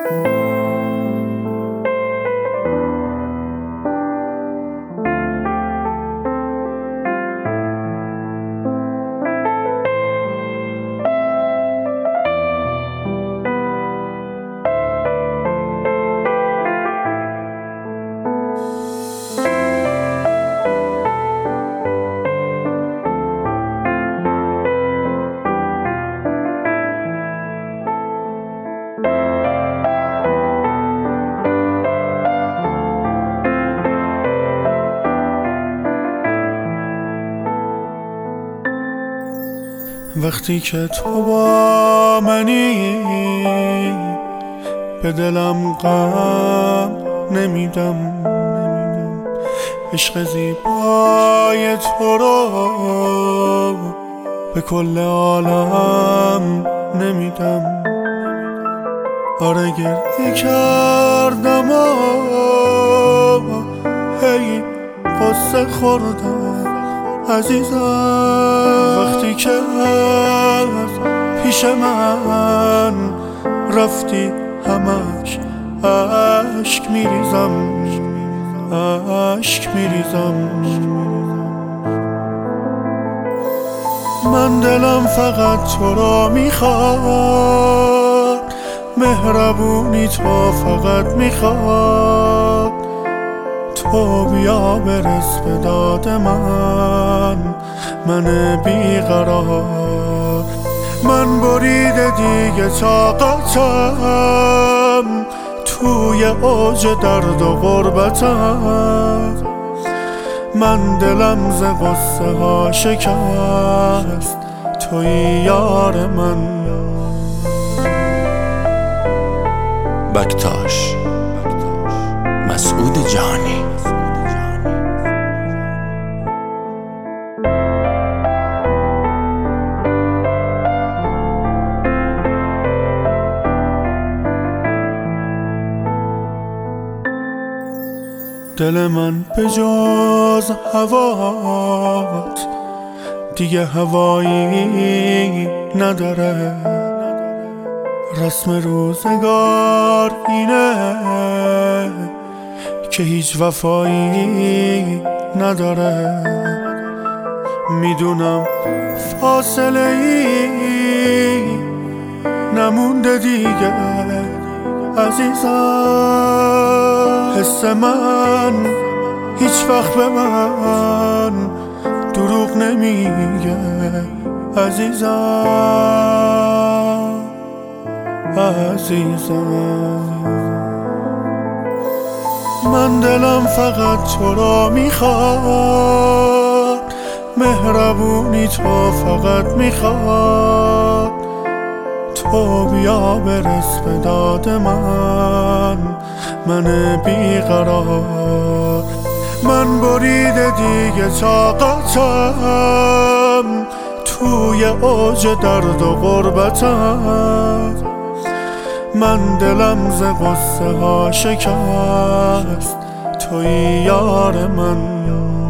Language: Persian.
وقتی که تو با منی به دلم غم نمیدم، عشق زیبای تو رو به کل عالم نمیدم. آره گریه کردم و هی قصه خوردم عزیزم، وقتی که از پیش من رفتی همش اشک میریزم، اشک میریزم. من دلم فقط تو را میخواد، مهربونی تو فقط میخواد. تو بیا برس به داد من بیقرار. من بریده دیگه طاقتم، توی اوج درد و غربتم. من دلم ز غصه ها شکست، توی یار من. بکتاش مسعود جانی. دل من به جز هوات دیگه هوایی نداره. رسم روزگار اینه که هیچ وفایی نداره. میدونم فاصله ای نمونده دیگه عزیزم. حس من هیچ وقت به من دروغ نمیگه عزیزم، عزیزم. من دلم فقط تو را میخواد، مهربونی تو فقط میخواد. تو بیا برس به داد من بیقرار. من بریده دیگه طاقتم، توی اوج درد و غربتم. من دلم ز غصه ها شکست، توی یار من.